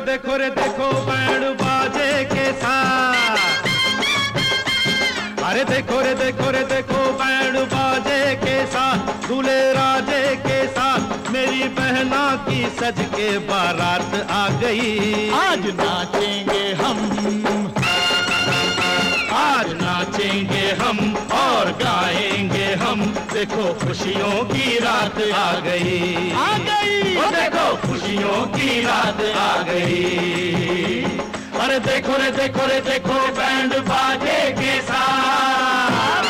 देखो बैंड बाजे के साथ। अरे देखो बैंड बाजे के साथ, दूल्हे राजे के साथ मेरी बहना की सज के बारात आ गई। आज नाचेंगे हम, आज नाचेंगे हम और गाएंगे हम, देखो खुशियों की रात आ गई, आ गई। ओ देखो खुशियों की रात आ गई। अरे देखो बैंड बाजे के साथ।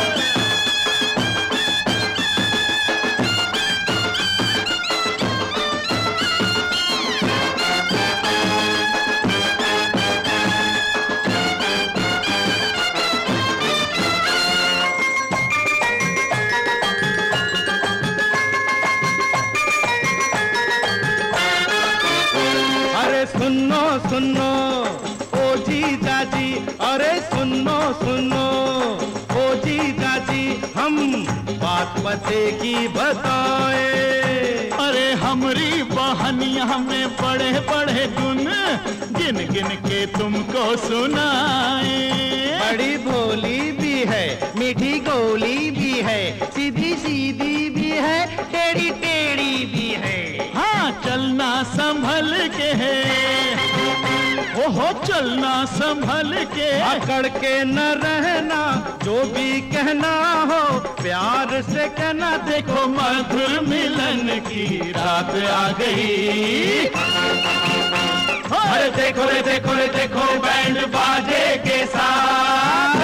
सुनो ओ जीजा जी, अरे सुनो ओ जीजा जी, हम बात पते की बताए। अरे हमरी बहनिया में बड़े बड़े गुण गिन गिन के तुमको सुनाए। बड़ी भोली भी है, मीठी गोली भी है, सीधी सीधी भी है, टेढ़ी टेढ़ी भी है। हाँ चलना संभल के है, ओहो चलना संभल के, अकड़ के न रहना, जो भी कहना हो प्यार से कहना। देखो मधुर मिलन की रात आ गई। अरे देखो बैंड बाजे के साथ।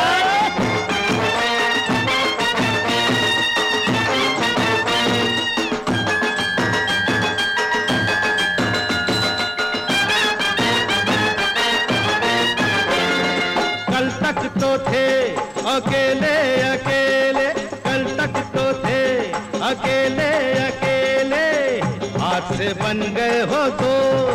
कल तक तो थे अकेले अकेले, कल तक तो थे अकेले अकेले, आज से बन गए हो दो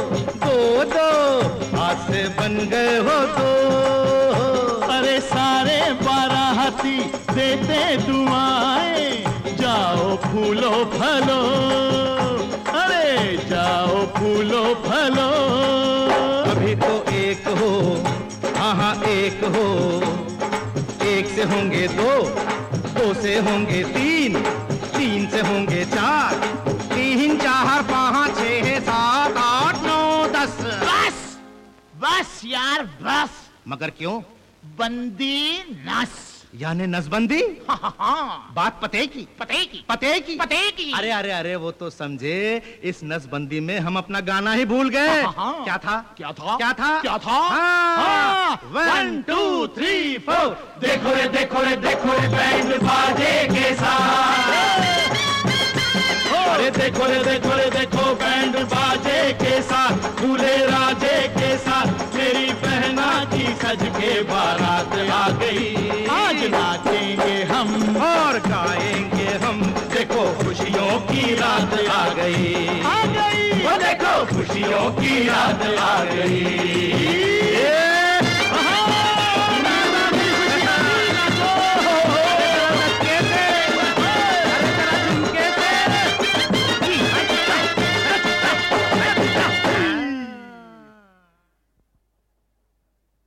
आज से बन गए हो दो। अरे सारे बाराती देते दुआएं, जाओ फूलो फलो, अरे जाओ फूलो फलो। अभी तो एक हो, हाँ एक हो, एक से होंगे दो, दो से होंगे तीन, तीन से होंगे चार, तीन चार पाँच छः सात आठ नौ दस। बस यार बस। मगर क्यों? बंदी नस, यानी नसबंदी। बात पते की। पते की। अरे वो तो समझे, इस नसबंदी में हम अपना गाना ही भूल गए। क्या था? हाँ। 1 2 3 4। देखो रे बैंड बाजे के साथ। अरे देखो बैंड बाजे के साथ, दूल्हे राजे के साथ मेरी बहना की सज के बारात आ गई। आज नाचेंगे हम और गाएंगे हम, देखो खुशियों की रात आ गई। आ गई। वो देखो खुशियों की रात आ गई।